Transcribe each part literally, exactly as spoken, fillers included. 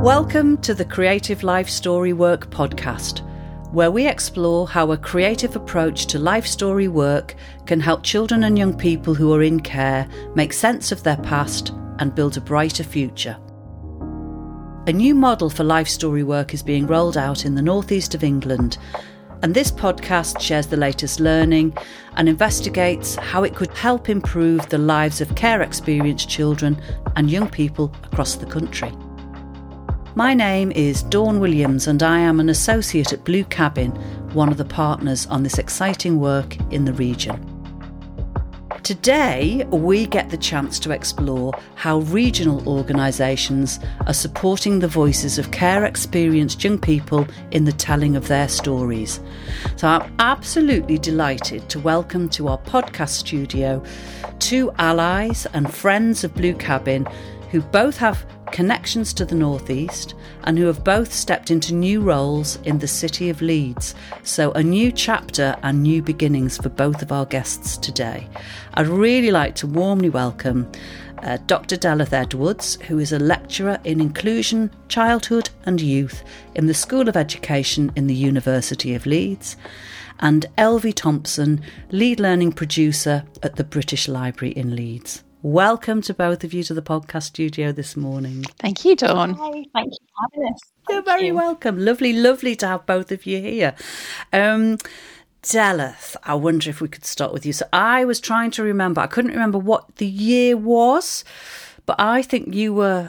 Welcome to the Creative Life Story Work podcast, where we explore how a creative approach to life story work can help children and young people who are in care make sense of their past and build a brighter future. A new model for life story work is being rolled out in the northeast of England, and this podcast shares the latest learning and investigates how it could help improve the lives of care-experienced children and young people across the country. My name is Dawn Williams and I am an associate at Blue Cabin, one of the partners on this exciting work in the region. Today, we get the chance to explore how regional organisations are supporting the voices of care-experienced young people in the telling of their stories. So I'm absolutely delighted to welcome to our podcast studio two allies and friends of Blue Cabin who both have connections to the northeast and who have both stepped into new roles in the city of Leeds. So a new chapter and new beginnings for both of our guests today. I'd really like to warmly welcome uh, Doctor Deleth Edwards, who is a lecturer in inclusion, childhood and youth in the School of Education in the University of Leeds, and Elvie Thompson, lead learning producer at the British Library in Leeds. Welcome to both of you to the podcast studio this morning. Thank you, Dawn. Hi, thank you for having us. You're very you. welcome. Lovely, lovely to have both of you here. Um, Deleth, I wonder if we could start with you. So I was trying to remember, I couldn't remember what the year was, but I think you were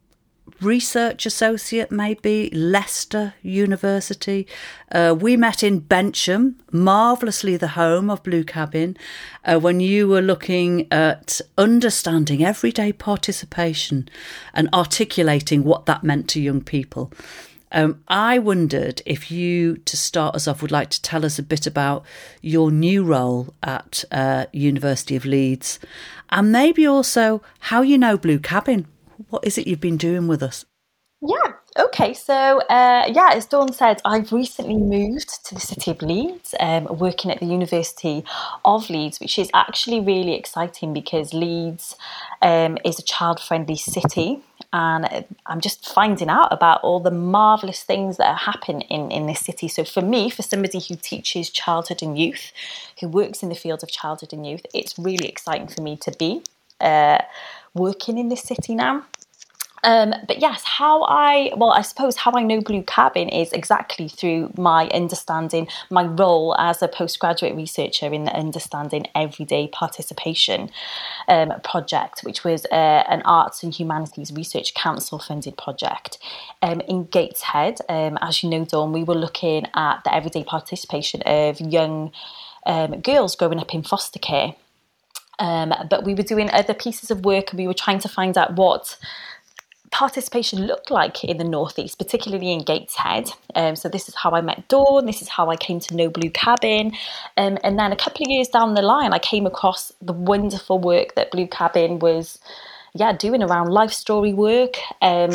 research associate, maybe, Leicester University. Uh, we met in Bensham, marvellously the home of Blue Cabin, uh, when you were looking at understanding everyday participation and articulating what that meant to young people. Um, I wondered if you, to start us off, would like to tell us a bit about your new role at uh, University of Leeds, and maybe also how you know Blue Cabin. What is it you've been doing with us? Yeah, okay. So, uh, yeah, as Dawn said, I've recently moved to the city of Leeds, um, working at the University of Leeds, which is actually really exciting because Leeds um, is a child-friendly city. And I'm just finding out about all the marvellous things that happen in, in this city. So for me, for somebody who teaches childhood and youth, who works in the field of childhood and youth, it's really exciting for me to be uh, working in this city now. Um, but yes, how I, well, I suppose how I know Blue Cabin is exactly through my understanding, my role as a postgraduate researcher in the Understanding Everyday Participation um, project, which was uh, an Arts and Humanities Research Council funded project um, in Gateshead. Um, as you know, Dawn, we were looking at the everyday participation of young um, girls growing up in foster care. Um, but we were doing other pieces of work and we were trying to find out what participation looked like in the northeast, particularly in Gateshead. Um, so this is how I met Dawn, this is how I came to know Blue Cabin. Um, and then a couple of years down the line, I came across the wonderful work that Blue Cabin was yeah, doing around life story work. Um,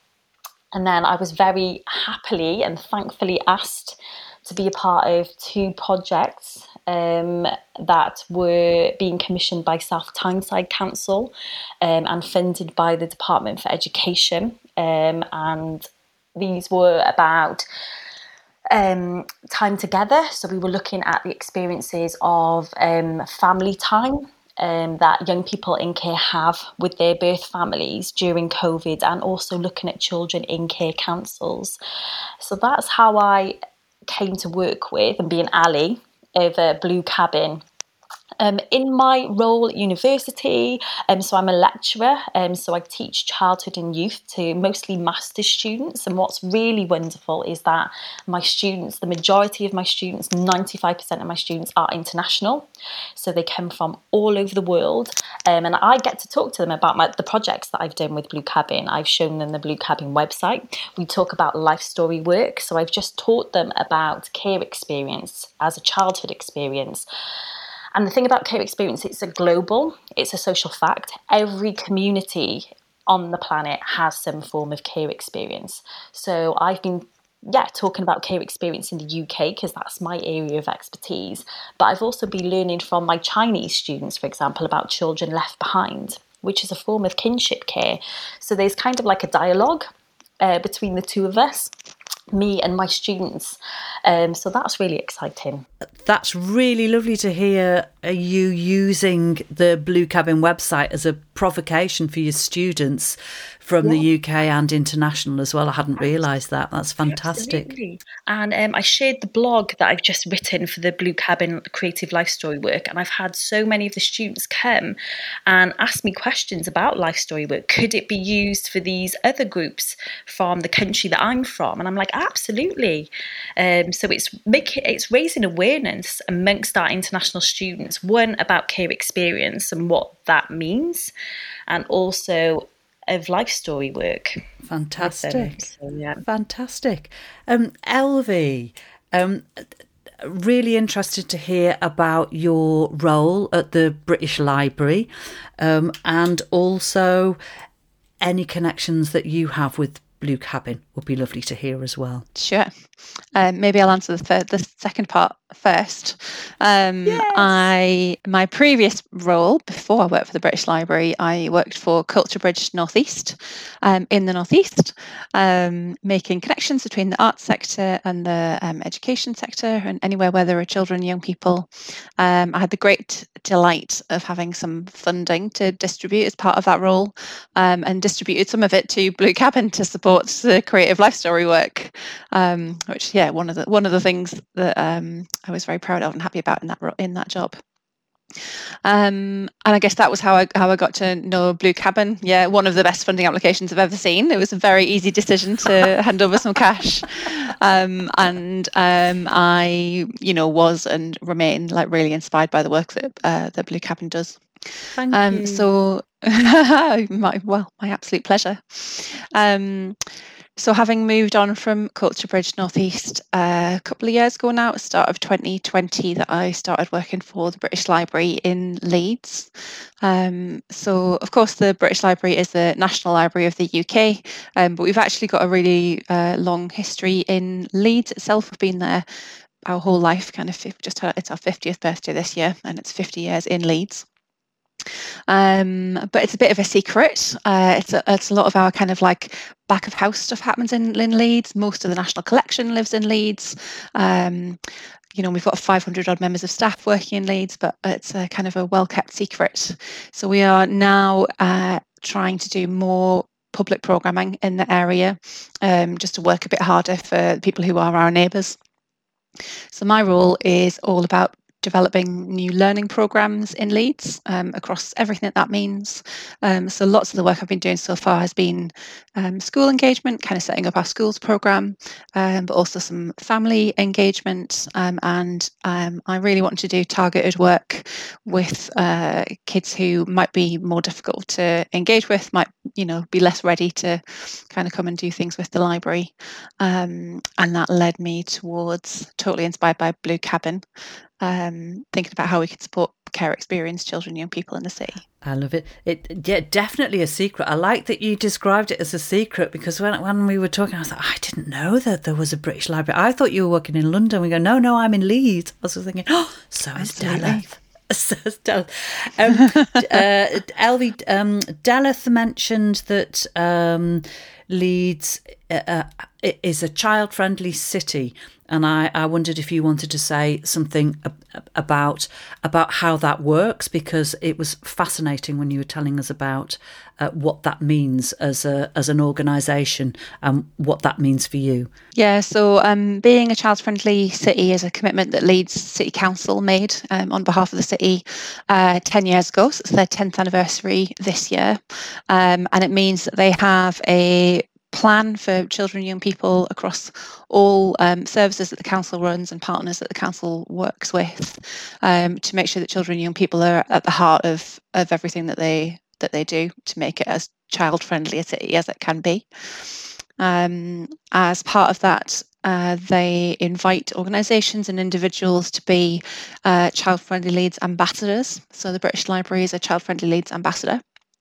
and then I was very happily and thankfully asked to be a part of two projects um, that were being commissioned by South Tyneside Council um, and funded by the Department for Education. Um, and these were about um, time together. So we were looking at the experiences of um, family time um, that young people in care have with their birth families during COVID, and also looking at children in care councils. So that's how I came to work with and be an ally of uh, Blue Cabin. Um, in my role at university, um, so I'm a lecturer, um, so I teach childhood and youth to mostly master's students, and what's really wonderful is that my students, the majority of my students, ninety-five percent of my students are international, so they come from all over the world, um, and I get to talk to them about my, the projects that I've done with Blue Cabin. I've shown them the Blue Cabin website. We talk about life story work, so I've just taught them about care experience as a childhood experience. And the thing about care experience, it's a global, it's a social fact. Every community on the planet has some form of care experience. So I've been, yeah, talking about care experience in the U K because that's my area of expertise. But I've also been learning from my Chinese students, for example, about children left behind, which is a form of kinship care. So there's kind of like a dialogue uh, between the two of us, me and my students. Um, so that's really exciting. That's really lovely to hear you using the Blue Cabin website as a provocation for your students from yeah. the U K and international as well. I hadn't realised that. That's fantastic. Absolutely. And um, I shared the blog that I've just written for the Blue Cabin Creative Life Story Work, and I've had so many of the students come and ask me questions about life story work. Could it be used for these other groups from the country that I'm from? And I'm like, absolutely. Um, so it's making it's raising awareness amongst our international students, one, about care experience and what that means, and also of life story work. Fantastic. So, yeah. Fantastic. Um, Elvie, um, really interested to hear about your role at the British Library, um, and also any connections that you have with Blue Cabin would be lovely to hear as well. Sure. Um, maybe I'll answer the, third, the second part first. Um, yes. I my previous role before I worked for the British Library, I worked for Culture Bridge North East um, in the North East, um, making connections between the arts sector and the um, education sector, and anywhere where there are children and young people. Um, I had the great delight of having some funding to distribute as part of that role, um, and distributed some of it to Blue Cabin to support the creative life story work. Um, which, yeah, one of the one of the things that um, I was very proud of and happy about in that in that job. Um, and I guess that was how I how I got to know Blue Cabin. Yeah, one of the best funding applications I've ever seen. It was a very easy decision to hand over some cash, um, and um, I, you know, was and remain like really inspired by the work that uh, that Blue Cabin does. Thank um, you. So, my, well, my absolute pleasure. Um, So having moved on from Culture Bridge North East uh, a couple of years ago now, at the start of twenty twenty, that I started working for the British Library in Leeds. Um, so, of course, the British Library is the National Library of the U K, um, but we've actually got a really uh, long history in Leeds itself. We've been there our whole life, kind of just had, it's our fiftieth birthday this year, and it's fifty years in Leeds. Um, but it's a bit of a secret. Uh, it's a, it's a lot of our kind of like back of house stuff happens in, in Leeds. Most of the National Collection lives in Leeds. Um, you know, we've got five hundred odd members of staff working in Leeds, but it's a kind of a well kept secret. So we are now uh, trying to do more public programming in the area, um, just to work a bit harder for people who are our neighbours. So my role is all about developing new learning programs in Leeds, um, across everything that that means. Um, so lots of the work I've been doing so far has been um, school engagement, kind of setting up our schools program, um, but also some family engagement. Um, and um, I really want to do targeted work with uh, kids who might be more difficult to engage with, might, you know, be less ready to kind of come and do things with the library. Um, and that led me towards, totally inspired by Blue Cabin, Um, thinking about how we could support care experienced children and young people in the city. I love it. It yeah, definitely a secret. I like that you described it as a secret, because when when we were talking, I was like, I didn't know that there was a British Library. I thought you were working in London. We go, no, no, I'm in Leeds. I was thinking, oh, so is Deleth. So is Deleth. Um, uh, Elvie, um, Deleth mentioned that um, Leeds uh, is a child-friendly city. And I, I wondered if you wanted to say something about about how that works, because it was fascinating when you were telling us about uh, what that means as a as an organisation and what that means for you. Yeah, so um, being a child-friendly city is a commitment that Leeds City Council made um, on behalf of the city uh, ten years ago. So it's their tenth anniversary this year. Um, and it means that they have a plan for children and young people across all um, services that the council runs and partners that the council works with, um, to make sure that children and young people are at the heart of of everything that they that they do to make it as child friendly a city as it can be. Um, as part of that, uh, they invite organisations and individuals to be uh, child friendly Leeds ambassadors. So the British Library is a child friendly Leeds ambassador.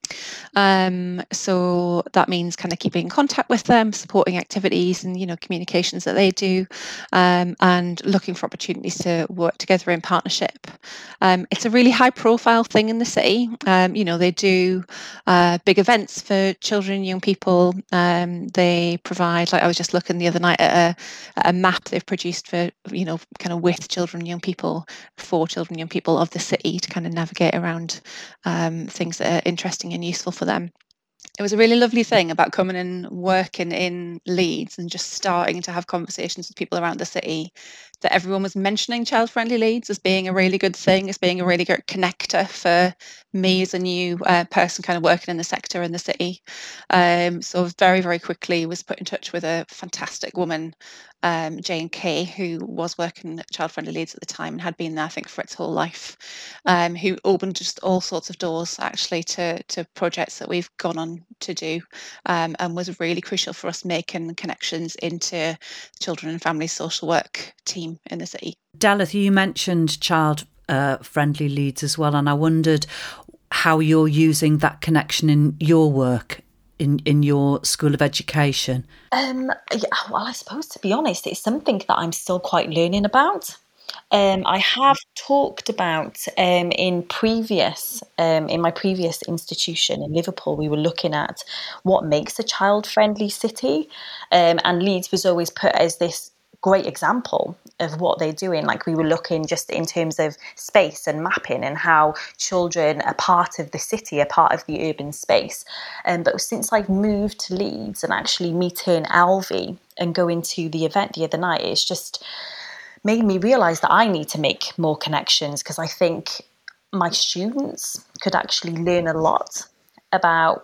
Um, so that means kind of keeping in contact with them, supporting activities and, you know, communications that they do, um, and looking for opportunities to work together in partnership. Um, it's a really high profile thing in the city. Um, you know, they do uh, big events for children and young people. Um, they provide, like I was just looking the other night at a, at a map they've produced for, you know, kind of with children and young people, for children and young people of the city to kind of navigate around um, things that are interesting and useful for them. It was a really lovely thing about coming and working in Leeds and just starting to have conversations with people around the city, that everyone was mentioning child-friendly Leeds as being a really good thing, as being a really good connector for me as a new uh, person kind of working in the sector in the city. Um, so very, very quickly was put in touch with a fantastic woman, um, Jane Kay, who was working at Child-Friendly Leeds at the time and had been there, I think, for its whole life, um, who opened just all sorts of doors actually to, to projects that we've gone on to do, um, and was really crucial for us making connections into children and family social work team in the city. Dalith, you mentioned child uh, friendly Leeds as well, and I wondered how you're using that connection in your work in, in your School of Education. Um, yeah, well, I suppose, to be honest, it's something that I'm still quite learning about. Um, I have talked about um, in previous, um, in my previous institution in Liverpool, we were looking at what makes a child-friendly city, um, and Leeds was always put as this great example of what they're doing. Like, we were looking just in terms of space and mapping and how children are part of the city, are part of the urban space. Um, but since I've moved to Leeds and actually meeting Alvy and going to the event the other night, it's just made me realise that I need to make more connections, because I think my students could actually learn a lot about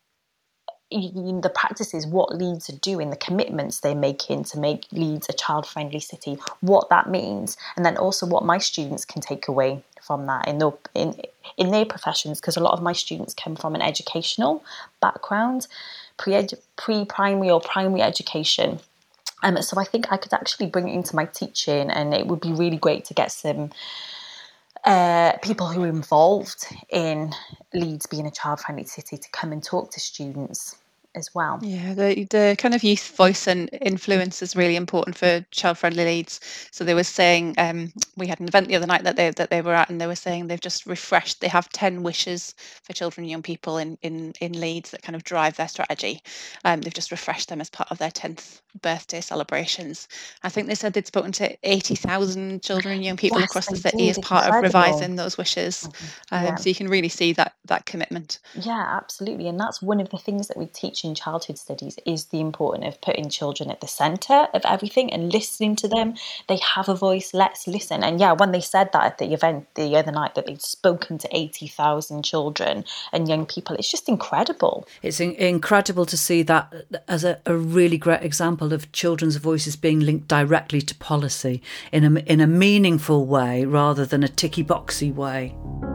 the practices, what Leeds are doing, the commitments they're making to make Leeds a child-friendly city, what that means, and then also what my students can take away from that in their, in, in their professions, because a lot of my students come from an educational background, pre pre-primary or primary education. Um, so I think I could actually bring it into my teaching, and it would be really great to get some uh, people who are involved in Leeds being a child-friendly city to come and talk to students as well. Yeah, the the kind of youth voice and influence is really important for child-friendly Leeds. So they were saying, um, we had an event the other night that they that they were at, and they were saying they've just refreshed. They have ten wishes for children and young people in in in Leeds that kind of drive their strategy. Um, they've just refreshed them as part of their tenth birthday celebrations. I think they said they'd spoken to eighty thousand children and young people Yes, across the they city did. as part Incredible. of revising those wishes. Mm-hmm. Um, Yeah. So you can really see that that commitment. Yeah, absolutely. And that's one of the things that we teach in childhood studies, is the importance of putting children at the centre of everything and listening to them. They have a voice, let's listen. And yeah, when they said that at the event the other night, that they'd spoken to eighty thousand children and young people, it's just incredible. It's in- incredible to see that as a, a really great example of children's voices being linked directly to policy in a, in a meaningful way rather than a ticky-boxy way.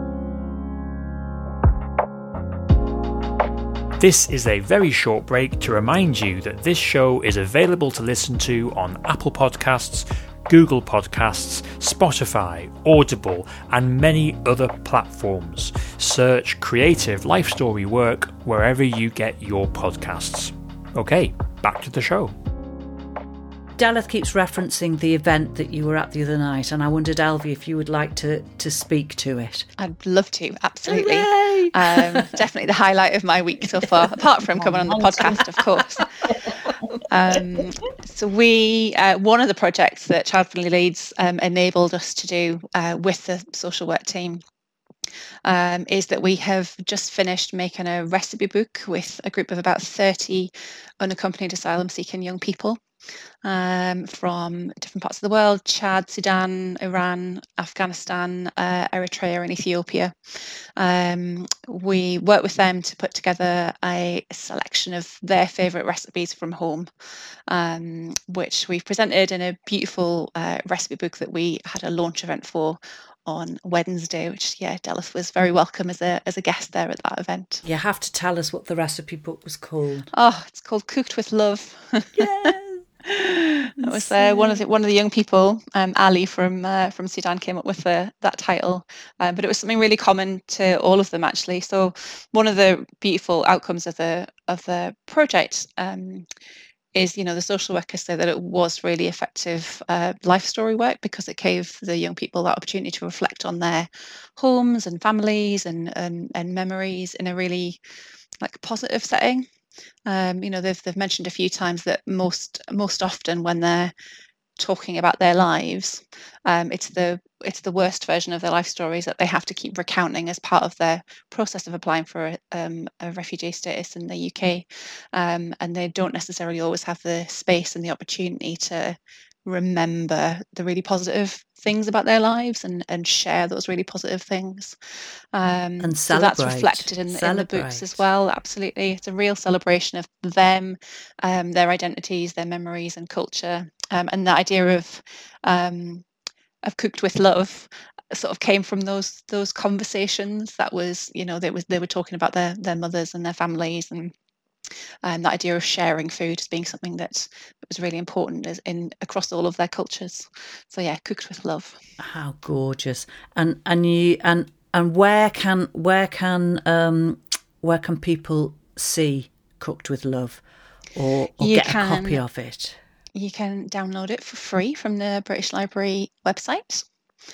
This is a very short break to remind you that this show is available to listen to on Apple Podcasts, Google Podcasts, Spotify, Audible, and many other platforms. Search Creative Life Story Work wherever you get your podcasts. Okay, back to the show. Dalith keeps referencing the event that you were at the other night, and I wondered, Alvy, if you would like to, to speak to it. I'd love to, absolutely. Um, definitely the highlight of my week so far, apart from coming on the podcast, of course. Um, so we, uh, one of the projects that Child-Friendly Leeds um, enabled us to do uh, with the social work team um, is that we have just finished making a recipe book with a group of about thirty unaccompanied asylum-seeking young people. Um, from different parts of the world: Chad, Sudan, Iran, Afghanistan, uh, Eritrea and Ethiopia. Um, we work with them to put together a selection of their favourite recipes from home, um, which we've presented in a beautiful uh, recipe book that we had a launch event for on Wednesday, which, yeah, Dalith was very welcome as a as a guest there at that event. You have to tell us what the recipe book was called. Oh, it's called Cooked with Love. Yeah. That was uh, one of the one of the young people, um, Ali from uh, from Sudan, came up with the, that title, um, but it was something really common to all of them actually. So one of the beautiful outcomes of the of the project um, is, you know, the social workers say that it was really effective uh, life story work, because it gave the young people that opportunity to reflect on their homes and families and and, and memories in a really like positive setting. Um, you know, they've they've mentioned a few times that most most often when they're talking about their lives, um, it's the it's the worst version of their life stories that they have to keep recounting as part of their process of applying for a, um, a refugee status in the U K, um, and they don't necessarily always have the space and the opportunity to remember the really positive things about their lives and and share those really positive things. Um, And so that's celebrate. reflected in, in the books as Celebrate. well. Absolutely, it's a real celebration of them, um, their identities, their memories, and culture. Um, and the idea of um, of cooked with love sort of came from those those conversations. That was, you know, they was they were talking about their their mothers and their families, and and the idea of sharing food as being something that was really important as in across all of their cultures. So yeah, cooked with love. How gorgeous! And and you and and where can where can um where can people see Cooked with Love, or, or You get can- a copy of it? You can download it for free from the British Library website.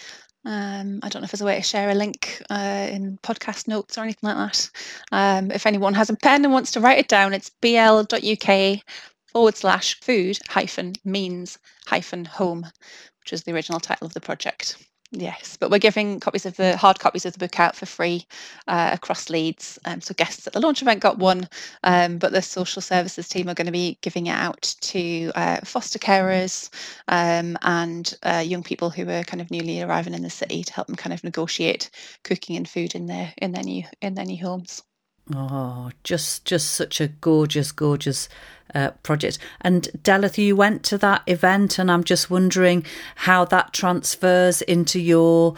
Um, I don't know if there's a way to share a link uh, in podcast notes or anything like that. Um, if anyone has a pen and wants to write it down, it's bl.uk forward slash food hyphen means hyphen home, which was the original title of the project. Yes, but we're giving copies of the hard copies of the book out for free uh, across Leeds. Um, so guests at the launch event got one, um, but the social services team are going to be giving it out to uh, foster carers um, and uh, young people who are kind of newly arriving in the city to help them kind of negotiate cooking and food in their in their new in their new homes. Oh, just just such a gorgeous, gorgeous uh, project. And Delith, you went to that event, and I'm just wondering how that transfers into your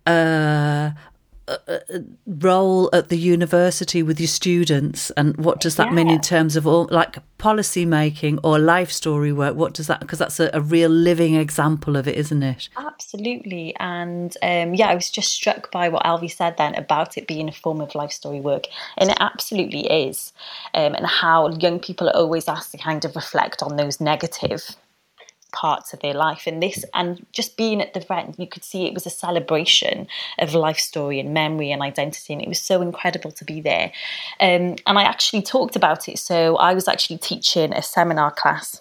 uh, uh, role at the university with your students, and what does that yeah. mean in terms of all like policy making or life story work? What does that, because that's a, a real living example of it, isn't it? Absolutely. And um, yeah, I was just struck by what Alvi said then about it being a form of life story work, and it absolutely is, um, and how young people are always asked to kind of reflect on those negative parts of their life, and this and just being at the event, you could see it was a celebration of life story and memory and identity, and it was so incredible to be there. Um, and I actually talked about it. So I was actually teaching a seminar class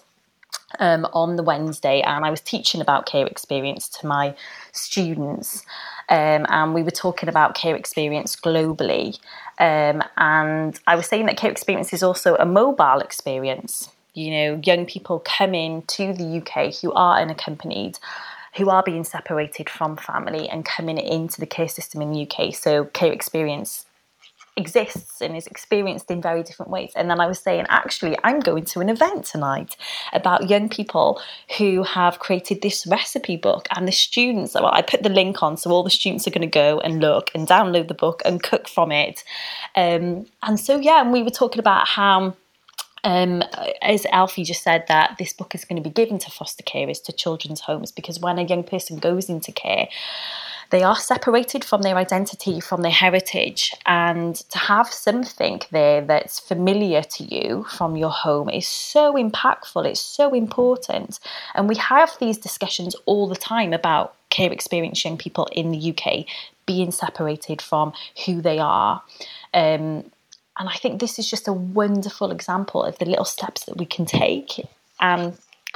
um, on the Wednesday, and I was teaching about care experience to my students, um, and we were talking about care experience globally, um, and I was saying that care experience is also a mobile experience. You know, young people coming to the U K who are unaccompanied, who are being separated from family and coming into the care system in the U K. So care experience exists and is experienced in very different ways. And then I was saying, actually, I'm going to an event tonight about young people who have created this recipe book, and the students, well, I put the link on, so all the students are going to go and look and download the book and cook from it. Um, and so, yeah, and we were talking about how Um, as Alfie just said, that this book is going to be given to foster carers, to children's homes, because when a young person goes into care, they are separated from their identity, from their heritage, and to have something there that's familiar to you from your home is so impactful, it's so important. And we have these discussions all the time about care experience young people in the U K being separated from who they are. Um, And I think this is just a wonderful example of the little steps that we can take and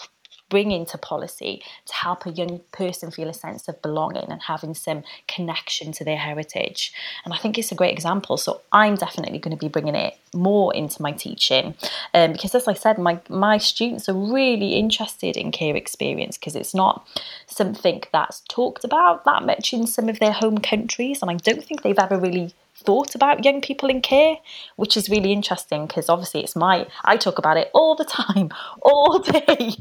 bring into policy to help a young person feel a sense of belonging and having some connection to their heritage. And I think it's a great example. So I'm definitely going to be bringing it more into my teaching, um, because, as I said, my, my students are really interested in care experience, because it's not something that's talked about that much in some of their home countries. And I don't think they've ever really thought about young people in care, which is really interesting, because obviously it's my I talk about it all the time, all day.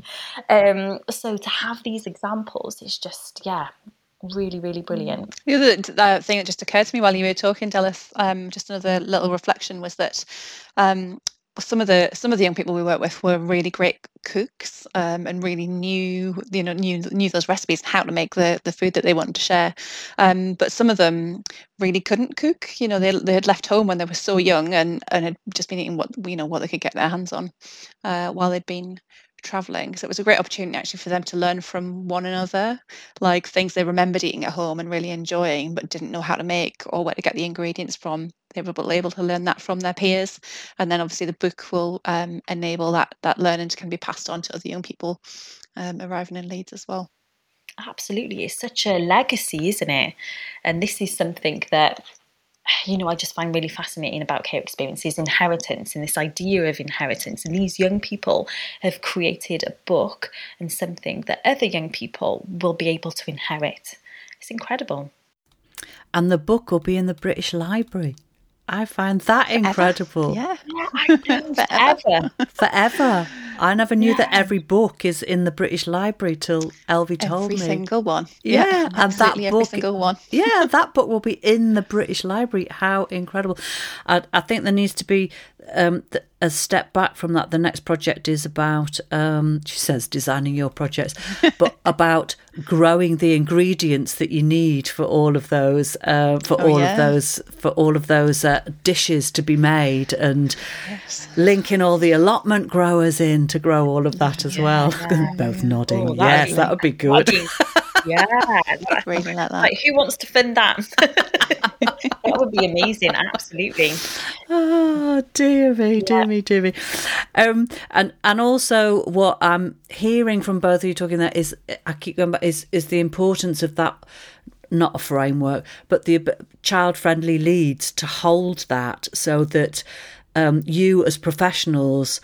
Um, so to have these examples is just, yeah, really, really brilliant. The other uh, thing that just occurred to me while you were talking, Delith, um, just another little reflection, was that um, some of the some of the young people we work with were really great cooks, um, and really knew you know knew knew those recipes, how to make the the food that they wanted to share. Um, but some of them really couldn't cook. You know, they they had left home when they were so young, and and had just been eating what you know what they could get their hands on uh, while they'd been traveling. So it was a great opportunity actually for them to learn from one another, like things they remembered eating at home and really enjoying, but didn't know how to make or where to get the ingredients from. They were able to learn that from their peers, and then obviously the book will um, enable that that learning to can be passed on to other young people um, arriving in Leeds as well. Absolutely, it's such a legacy, isn't it? And this is something that, you know, I just find really fascinating about care experiences, inheritance, and this idea of inheritance. And these young people have created a book and something that other young people will be able to inherit. It's incredible. And the book will be in the British Library. I find that incredible. Yeah, yeah I know, forever. Forever. I never knew yeah. that every book is in the British Library till Elvie told every me. Every single one. Yeah, yeah and that book, every single one. yeah, that book will be in the British Library. How incredible! I, I think there needs to be um, a step back from that. The next project is about, um, she says, designing your projects, but about growing the ingredients that you need for all of those, uh, for oh, all yeah. of those, for all of those uh, dishes to be made, and yes. linking all the allotment growers in to grow all of that as yeah, well. Yeah, Both yeah. nodding. Oh, yes, that would be good. Be, yeah, that, really like that. Like, who wants to fund that? That would be amazing. Absolutely. Oh dear me, dear yeah. me, dear me. Um, and and also what I'm hearing from both of you talking there is, I keep going back, is is the importance of that. Not a framework, but the child-friendly Leeds to hold that, so that um, you as professionals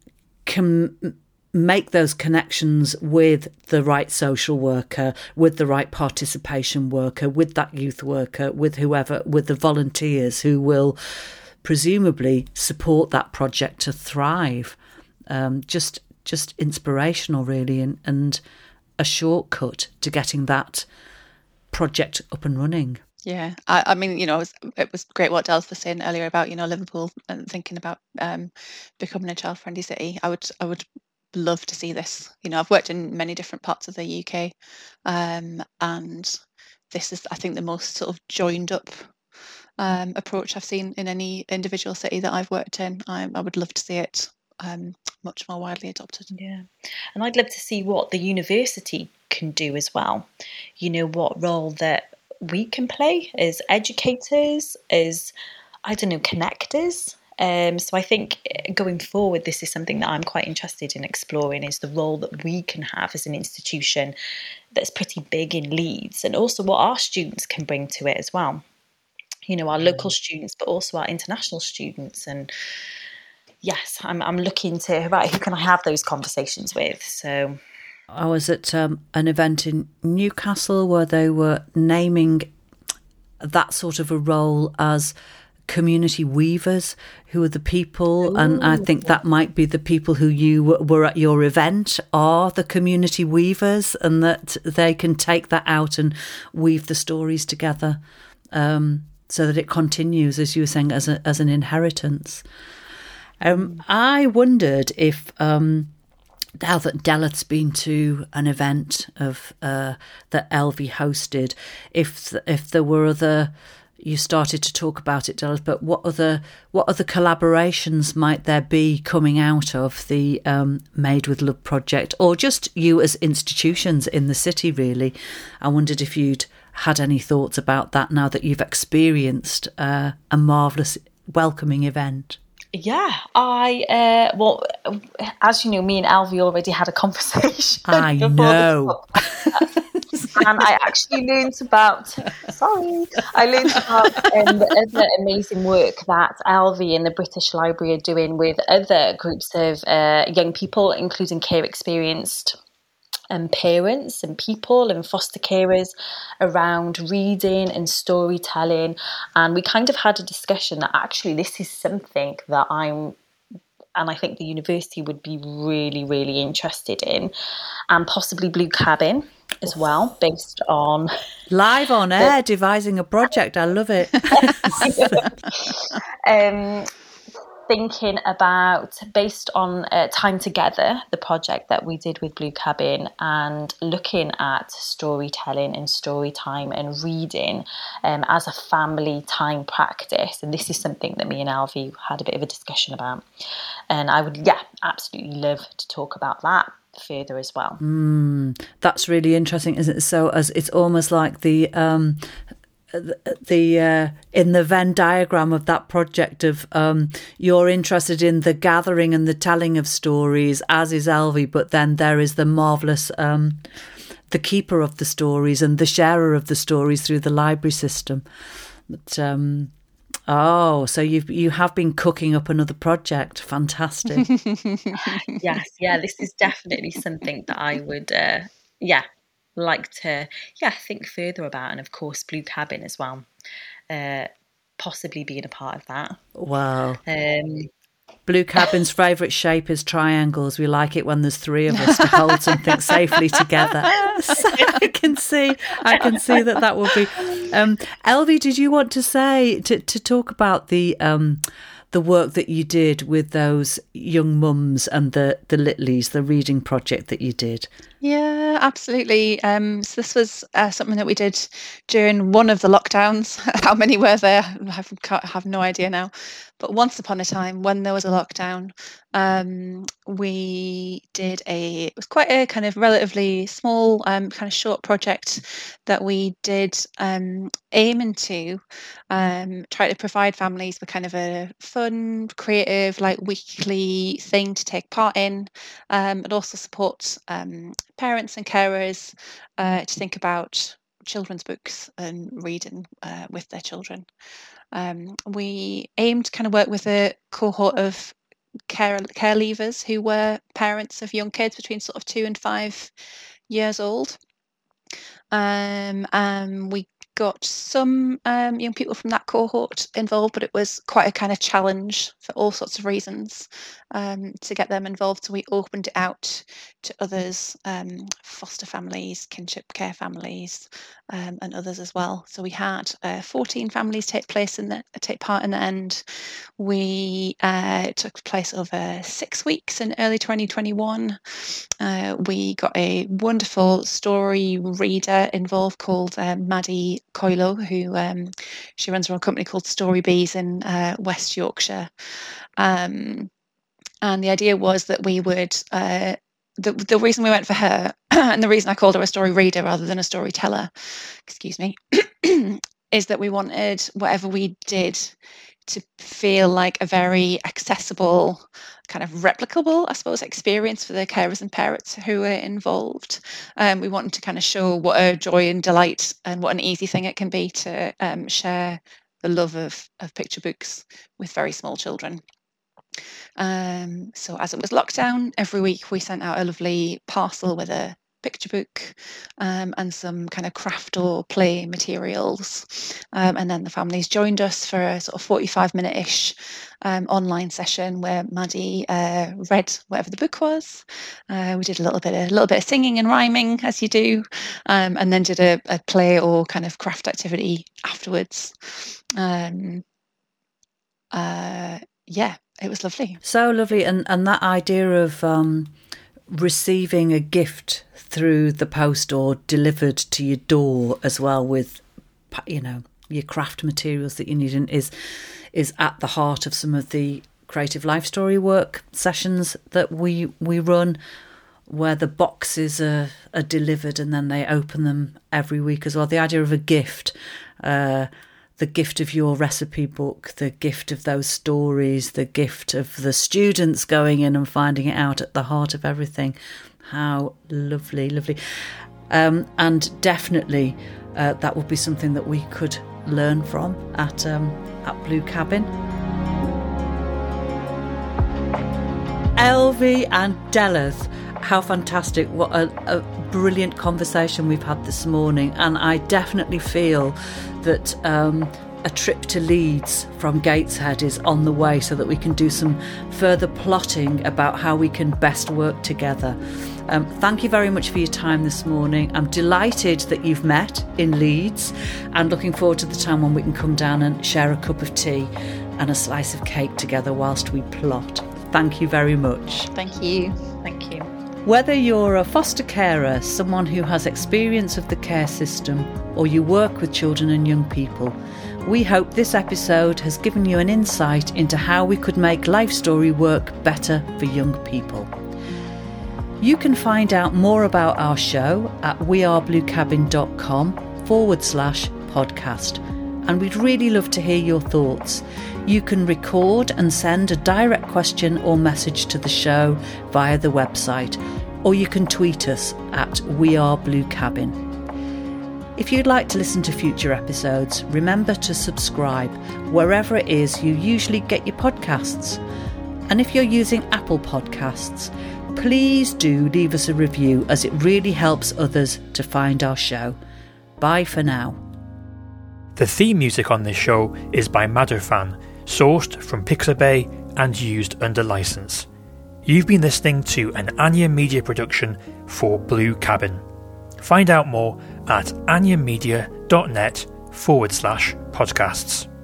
can make those connections with the right social worker, with the right participation worker, with that youth worker, with whoever, with the volunteers who will presumably support that project to thrive. Um, just just inspirational, really, and, and a shortcut to getting that project up and running. Yeah, I, I mean, you know, it was, it was great what Dels was saying earlier about, you know, Liverpool and thinking about um, becoming a child-friendly city. I would, I would love to see this. You know, I've worked in many different parts of the U K, um, and this is, I think, the most sort of joined up um, approach I've seen in any individual city that I've worked in. I, I would love to see it um, much more widely adopted. Yeah, and I'd love to see what the university can do as well. You know, what role that we can play as educators, as, I don't know, connectors. Um, so I think going forward, this is something that I'm quite interested in exploring, is the role that we can have as an institution that's pretty big in Leeds, and also what our students can bring to it as well. You know, our local students, but also our international students. And yes, I'm I'm looking to, right, who can I have those conversations with? So I was at um, an event in Newcastle where they were naming that sort of a role as community weavers, who are the people, Ooh. And I think that might be the people who you were at your event are the community weavers, and that they can take that out and weave the stories together, um, so that it continues, as you were saying, as a, as an inheritance. Um, I wondered if um, now that Deleth's been to an event of uh, that Elvie hosted, if if there were other, you started to talk about it, Deleth, but what other what other collaborations might there be coming out of the um, Made with Love project, or just you as institutions in the city, really? I wondered if you'd had any thoughts about that now that you've experienced uh, a marvellous welcoming event. Yeah, I, uh, well, as you know, me and Elvie already had a conversation. I know. And I actually learned about, sorry, I learned about um, the other amazing work that Elvie and the British Library are doing with other groups of uh, young people, including care experienced and parents and people and foster carers, around reading and storytelling. And we kind of had a discussion that actually this is something that I'm, and I think the university would be really, really interested in, and possibly Blue Cabin as well, based on... Live on air, the, devising a project. I love it. um, thinking about, based on uh, Time Together, the project that we did with Blue Cabin, and looking at storytelling and story time and reading um, as a family time practice. And this is something that me and Elvie had a bit of a discussion about. And I would, yeah, absolutely love to talk about that further as well. Mm, that's really interesting, isn't it? So as it's almost like the um the, the uh, in the Venn diagram of that project of um you're interested in the gathering and the telling of stories, as is Elvie, but then there is the marvellous um the keeper of the stories and the sharer of the stories through the library system. But um oh, so you've you have been cooking up another project. Fantastic. Yes, yeah, this is definitely something that I would, uh, yeah, like to, yeah, think further about, and of course, Blue Cabin as well, uh, possibly being a part of that. Wow. Um, Blue Cabin's favourite shape is triangles. We like it when there's three of us to hold something safely together. So I can see, I can see that that will be. Um, Elvie, did you want to say to to talk about the um, the work that you did with those young mums and the the Litleys, the reading project that you did? Yeah, absolutely. Um, so this was uh, something that we did during one of the lockdowns. How many were there? I have, have no idea now. But once upon a time, when there was a lockdown, um, we did a, it was quite a kind of relatively small, um, kind of short project that we did um, aiming to um, try to provide families with kind of a fun, creative, like weekly thing to take part in, um, and also support um, parents and carers uh, to think about children's books and reading uh, with their children. Um, we aimed to kind of work with a cohort of care care leavers who were parents of young kids between sort of two and five years old. Um, and we got some um, young people from that cohort involved, but it was quite a kind of challenge for all sorts of reasons um, to get them involved. So we opened it out to others, um, foster families, kinship care families, um, and others as well. So we had uh, fourteen families take place in the take part in the end. We uh, it took place over six weeks in early twenty twenty-one. Uh, we got a wonderful story reader involved called uh, Maddie Coilo, who um, she runs her own company called Story Bees in uh, West Yorkshire. Um, and the idea was that we would, uh, the, the reason we went for her, and the reason I called her a story reader rather than a storyteller, excuse me, is that we wanted whatever we did to feel like a very accessible, kind of replicable, I suppose, experience for the carers and parents who were involved. Um, we wanted to kind of show what a joy and delight and what an easy thing it can be to um, share the love of, of picture books with very small children. Um, so as it was lockdown, every week we sent out a lovely parcel with a picture book um, and some kind of craft or play materials, um, and then the families joined us for a sort of forty-five minute ish um, online session where Maddie uh, read whatever the book was. Uh, we did a little bit of, a little bit of singing and rhyming, as you do, um, and then did a, a play or kind of craft activity afterwards. Um, uh, yeah, it was lovely. So lovely. And, and that idea of um, receiving a gift through the post or delivered to your door as well with, you know, your craft materials that you need and is is at the heart of some of the creative life story work sessions that we we run, where the boxes are, are delivered and then they open them every week as well. The idea of a gift, uh, the gift of your recipe book, the gift of those stories, the gift of the students going in and finding it out at the heart of everything. How lovely, lovely. Um, and definitely uh, that would be something that we could learn from at um, at Blue Cabin. Elvie and Delyth, how fantastic. What a, a brilliant conversation we've had this morning. And I definitely feel that um, a trip to Leeds from Gateshead is on the way so that we can do some further plotting about how we can best work together. Um, thank you very much for your time this morning. I'm delighted that you've met in Leeds and looking forward to the time when we can come down and share a cup of tea and a slice of cake together whilst we plot. Thank you very much. Thank you. Thank you. Whether you're a foster carer, someone who has experience of the care system, or you work with children and young people, we hope this episode has given you an insight into how we could make Life Story work better for young people. You can find out more about our show at wearebluecabin.com forward slash podcast. And we'd really love to hear your thoughts. You can record and send a direct question or message to the show via the website, or you can tweet us at wearebluecabin. If you'd like to listen to future episodes, remember to subscribe wherever it is you usually get your podcasts. And if you're using Apple Podcasts, please do leave us a review, as it really helps others to find our show. Bye for now. The theme music on this show is by Madurfan, sourced from Pixabay and used under license. You've been listening to an Anya Media production for Blue Cabin. Find out more at anyamedia.net forward slash podcasts.